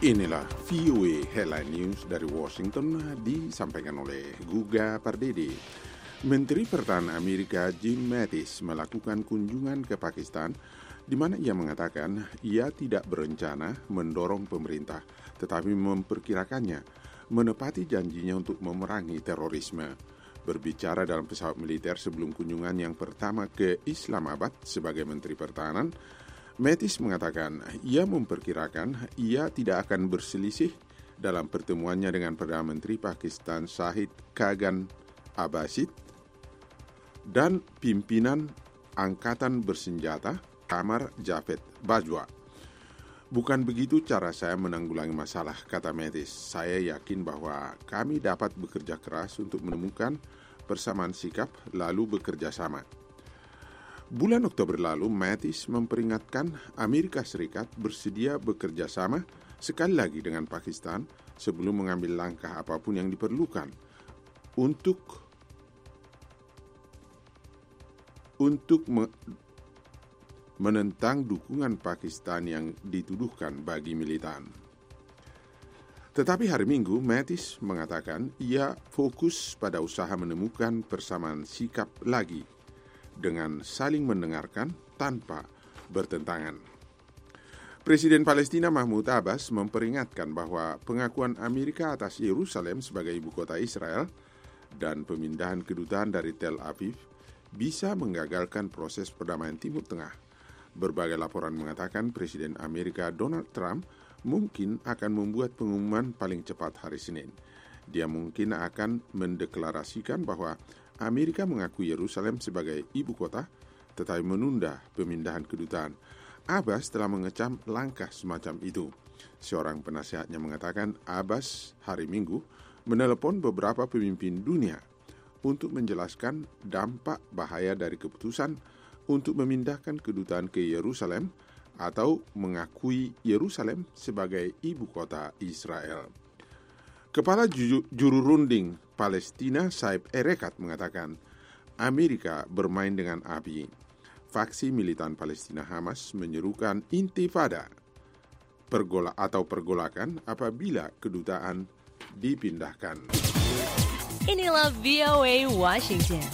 Inilah VOA Headline News dari Washington disampaikan oleh Guga Pardede. Menteri Pertahanan Amerika Jim Mattis melakukan kunjungan ke Pakistan di mana ia mengatakan ia tidak berencana mendorong pemerintah tetapi memperkirakannya menepati janjinya untuk memerangi terorisme. Berbicara dalam pesawat militer sebelum kunjungan yang pertama ke Islamabad sebagai Menteri Pertahanan, Mattis mengatakan ia memperkirakan ia tidak akan berselisih dalam pertemuannya dengan Perdana Menteri Pakistan Shahid Khagan Abbasid dan pimpinan Angkatan Bersenjata Qamar Javed Bajwa. Bukan begitu cara saya menanggulangi masalah, kata Mattis. Saya yakin bahwa kami dapat bekerja keras untuk menemukan persamaan sikap lalu bekerja sama. Bulan Oktober lalu, Mattis memperingatkan Amerika Serikat bersedia bekerja sama sekali lagi dengan Pakistan sebelum mengambil langkah apapun yang diperlukan untuk menentang dukungan Pakistan yang dituduhkan bagi militan. Tetapi hari Minggu, Mattis mengatakan ia fokus pada usaha menemukan persamaan sikap lagi dengan saling mendengarkan tanpa bertentangan. Presiden Palestina Mahmud Abbas memperingatkan bahwa pengakuan Amerika atas Yerusalem sebagai ibu kota Israel dan pemindahan kedutaan dari Tel Aviv bisa menggagalkan proses perdamaian Timur Tengah. Berbagai laporan mengatakan Presiden Amerika Donald Trump mungkin akan membuat pengumuman paling cepat hari Senin. Dia mungkin akan mendeklarasikan bahwa Amerika mengakui Yerusalem sebagai ibu kota, tetapi menunda pemindahan kedutaan. Abbas telah mengecam langkah semacam itu. Seorang penasihatnya mengatakan Abbas hari Minggu menelepon beberapa pemimpin dunia untuk menjelaskan dampak bahaya dari keputusan untuk memindahkan kedutaan ke Yerusalem atau mengakui Yerusalem sebagai ibu kota Israel. Kepala juru runding Palestina Saib Erekat mengatakan Amerika bermain dengan api. Faksi militan Palestina Hamas menyerukan intifada pergolakan apabila kedutaan dipindahkan. Inilah VOA Washington.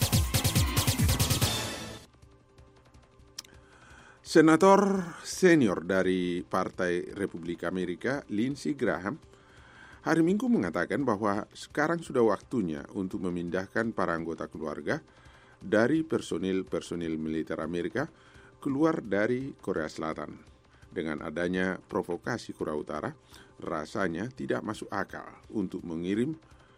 Senator senior dari Partai Republik Amerika, Lindsey Graham, hari Minggu mengatakan bahwa sekarang sudah waktunya untuk memindahkan para anggota keluarga dari personil militer Amerika keluar dari Korea Selatan. Dengan adanya provokasi Korea Utara, rasanya tidak masuk akal untuk mengirim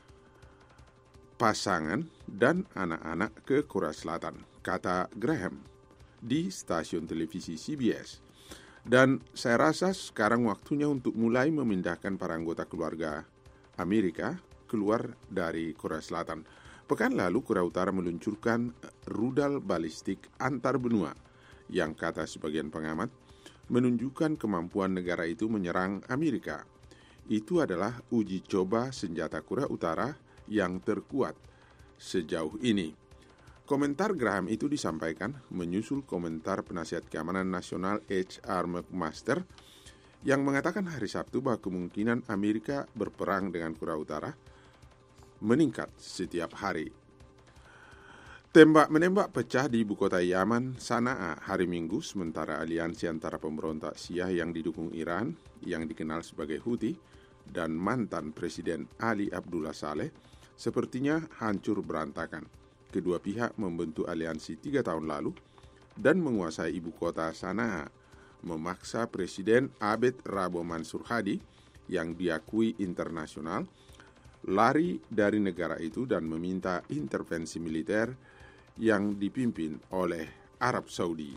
pasangan dan anak-anak ke Korea Selatan, kata Graham di stasiun televisi CBS. Dan saya rasa sekarang waktunya untuk mulai memindahkan para anggota keluarga Amerika keluar dari Korea Selatan. Pekan lalu Korea Utara meluncurkan rudal balistik antar benua yang kata sebagian pengamat menunjukkan kemampuan negara itu menyerang Amerika. Itu adalah uji coba senjata Korea Utara yang terkuat sejauh ini. Komentar Graham itu disampaikan menyusul komentar penasihat keamanan nasional H.R. McMaster yang mengatakan hari Sabtu bahwa kemungkinan Amerika berperang dengan Korea Utara meningkat setiap hari. Tembak-menembak pecah di ibu kota Yaman, Sana'a, hari Minggu, sementara aliansi antara pemberontak Syiah yang didukung Iran, yang dikenal sebagai Houthi, dan mantan Presiden Ali Abdullah Saleh, sepertinya hancur berantakan. Kedua pihak membentuk aliansi 3 tahun lalu dan menguasai ibu kota Sana'a, memaksa Presiden Abed Rabo Mansur Hadi yang diakui internasional lari dari negara itu dan meminta intervensi militer yang dipimpin oleh Arab Saudi.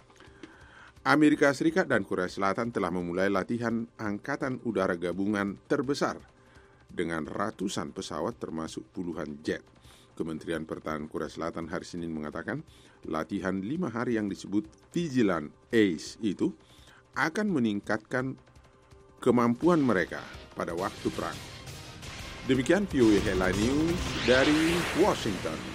Amerika Serikat dan Korea Selatan telah memulai latihan angkatan udara gabungan terbesar dengan ratusan pesawat termasuk puluhan jet. Kementerian Pertahanan Korea Selatan hari Senin mengatakan latihan 5 hari yang disebut Vigilant Ace itu akan meningkatkan kemampuan mereka pada waktu perang. Demikian VOA Headline News dari Washington.